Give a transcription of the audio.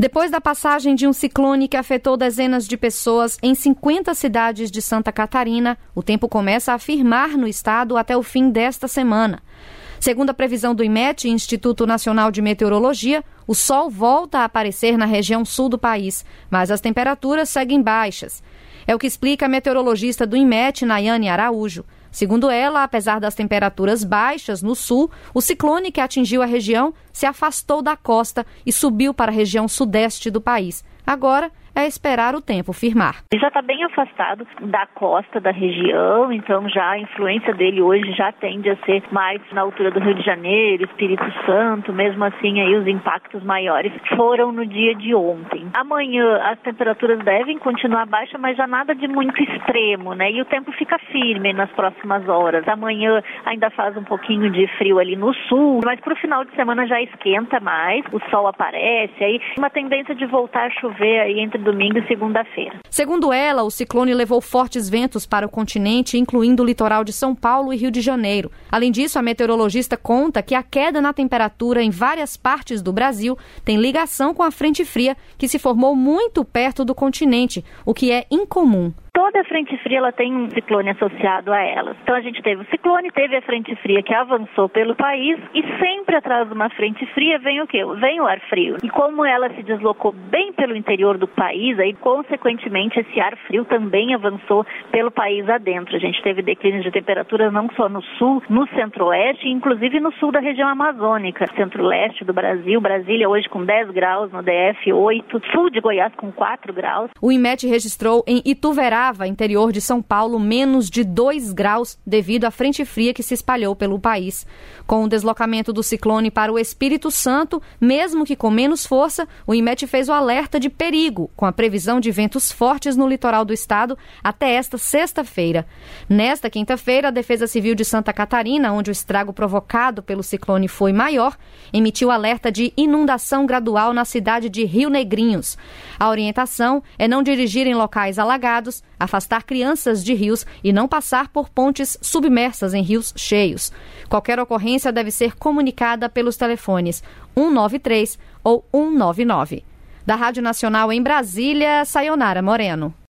Depois da passagem de um ciclone que afetou dezenas de pessoas em 50 cidades de Santa Catarina, o tempo começa a firmar no estado até o fim desta semana. Segundo a previsão do IMET, Instituto Nacional de Meteorologia, o sol volta a aparecer na região sul do país, mas as temperaturas seguem baixas. É o que explica a meteorologista do IMET, Nayane Araújo. Segundo ela, apesar das temperaturas baixas no sul, o ciclone que atingiu a região se afastou da costa e subiu para a região sudeste do país. Agora é esperar o tempo firmar. Ele já está bem afastado da costa da região, então já a influência dele hoje já tende a ser mais na altura do Rio de Janeiro, Espírito Santo, mesmo assim aí os impactos maiores foram no dia de ontem. Amanhã as temperaturas devem continuar baixas, mas já nada de muito extremo, né? E o tempo fica firme nas próximas horas. Amanhã ainda faz um pouquinho de frio ali no sul, mas para o final de semana já esquenta mais, o sol aparece, aí uma tendência de voltar a chover aí entre domingo e segunda-feira. Segundo ela, o ciclone levou fortes ventos para o continente, incluindo o litoral de São Paulo e Rio de Janeiro. Além disso, a meteorologista conta que a queda na temperatura em várias partes do Brasil tem ligação com a frente fria que se formou muito perto do continente, o que é incomum. Toda frente fria ela tem um ciclone associado a ela. Então a gente teve o ciclone, teve a frente fria que avançou pelo país e sempre atrás de uma frente fria vem o quê? Vem o ar frio. E como ela se deslocou bem pelo interior do país, aí consequentemente esse ar frio também avançou pelo país adentro. A gente teve declínio de temperaturas não só no sul, no centro-oeste, inclusive no sul da região amazônica. Centro-leste do Brasil, Brasília hoje com 10 graus, no DF 8, sul de Goiás com 4 graus. O IMET registrou em Ituverava, interior de São Paulo, menos de 2 graus devido à frente fria que se espalhou pelo país. Com o deslocamento do ciclone para o Espírito Santo, mesmo que com menos força, o IMET fez o alerta de perigo, com a previsão de ventos fortes no litoral do estado até esta sexta-feira. Nesta quinta-feira, a Defesa Civil de Santa Catarina, onde o estrago provocado pelo ciclone foi maior, emitiu alerta de inundação gradual na cidade de Rio Negrinhos. A orientação é não dirigir em locais alagados, afastar crianças de rios e não passar por pontes submersas em rios cheios. Qualquer ocorrência deve ser comunicada pelos telefones 193 ou 199. Da Rádio Nacional em Brasília, Sayonara Moreno.